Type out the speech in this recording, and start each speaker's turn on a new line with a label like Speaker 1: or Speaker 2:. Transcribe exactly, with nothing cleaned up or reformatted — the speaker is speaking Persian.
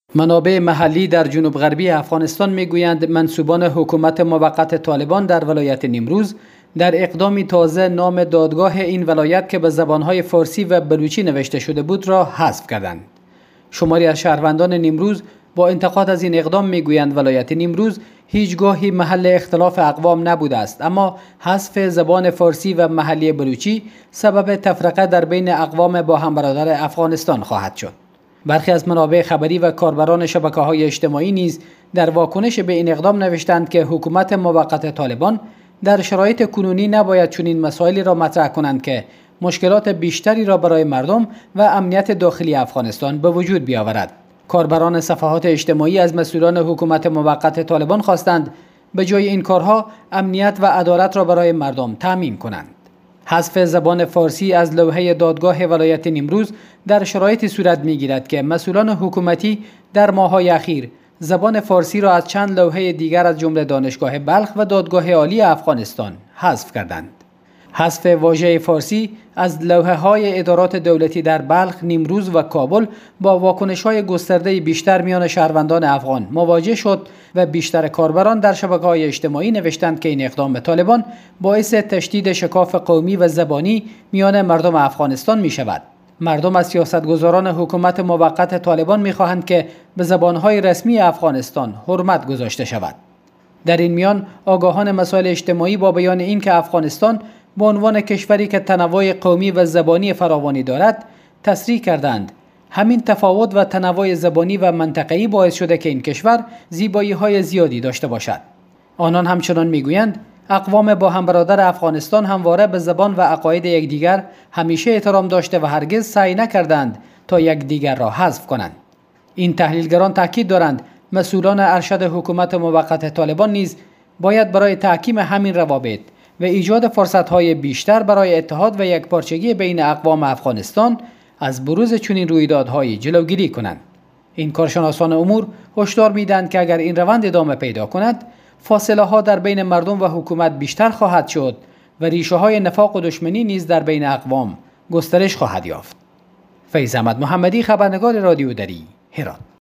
Speaker 1: منابع محلی در جنوب غربی افغانستان میگویند منسوبان حکومت موقت طالبان در ولایت نیمروز در اقدامی تازه نام دادگاه این ولایت که به زبانهای فارسی و بلوچی نوشته شده بود را حذف کردند. شماری از شهروندان نیمروز با انتقاد از این اقدام میگویند ولایت نیمروز هیچگاهی محل اختلاف اقوام نبوده است، اما حذف زبان فارسی و محلی بلوچی سبب تفرقه در بین اقوام با هم برادر افغانستان خواهد شد. برخی از منابع خبری و کاربران شبکه‌های اجتماعی نیز در واکنش به این اقدام نوشتند که حکومت موقت طالبان در شرایط کنونی نباید چنین مسائلی را مطرح کنند که مشکلات بیشتری را برای مردم و امنیت داخلی افغانستان به وجود بیاورد. کاربران صفحات اجتماعی از مسئولان حکومت موقت طالبان خواستند به جای این کارها امنیت و عدالت را برای مردم تامین کنند. حذف زبان فارسی از لوحه دادگاه ولایت نیمروز در شرایطی صورت می‌گیرد که مسئولان حکومتی در ماه‌های اخیر زبان فارسی را از چند لوحه دیگر از جمله دانشگاه بلخ و دادگاه عالی افغانستان حذف کردند. حذف واژه فارسی از لوحه‌های ادارات دولتی در بلخ، نیمروز و کابل با واکنش‌های گسترده بیشتر میان شهروندان افغان مواجه شد و بیشتر کاربران در شبکه‌های اجتماعی نوشتند که این اقدام طالبان باعث تشدید شکاف قومی و زبانی میان مردم افغانستان می‌شود. مردم از سیاستگزاران حکومت موقت طالبان می‌خواهند که به زبان‌های رسمی افغانستان حرمت گذاشته شود. در این میان آگاهان مسائل اجتماعی با بیان اینکه افغانستان به عنوان کشوری که تنوع قومی و زبانی فراوانی دارد تصریح کردند همین تفاوت و تنوع زبانی و منطقه‌ای باعث شده که این کشور زیبایی‌های زیادی داشته باشد. آنان همچنان میگویند اقوام با هم برادر افغانستان همواره به زبان و عقاید یکدیگر همیشه احترام داشته و هرگز سعی نکردند تا یکدیگر را حذف کنند. این تحلیلگران تاکید دارند مسئولان ارشد حکومت موقت طالبان نیز باید برای تحکیم همین روابط و ایجاد فرصت‌های بیشتر برای اتحاد و یکپارچگی بین اقوام افغانستان از بروز چنین رویدادهایی جلوگیری کنند. این کارشناسان امور هشدار می‌دهند که اگر این روند ادامه پیدا کند، فاصله‌ها در بین مردم و حکومت بیشتر خواهد شد و ریشه‌های نفاق و دشمنی نیز در بین اقوام گسترش خواهد یافت. فیض احمد محمدی، خبرنگار رادیو دری، هرات.